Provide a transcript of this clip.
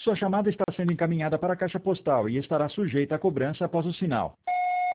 Sua chamada está sendo encaminhada para a caixa postal e estará sujeita a cobrança após o sinal.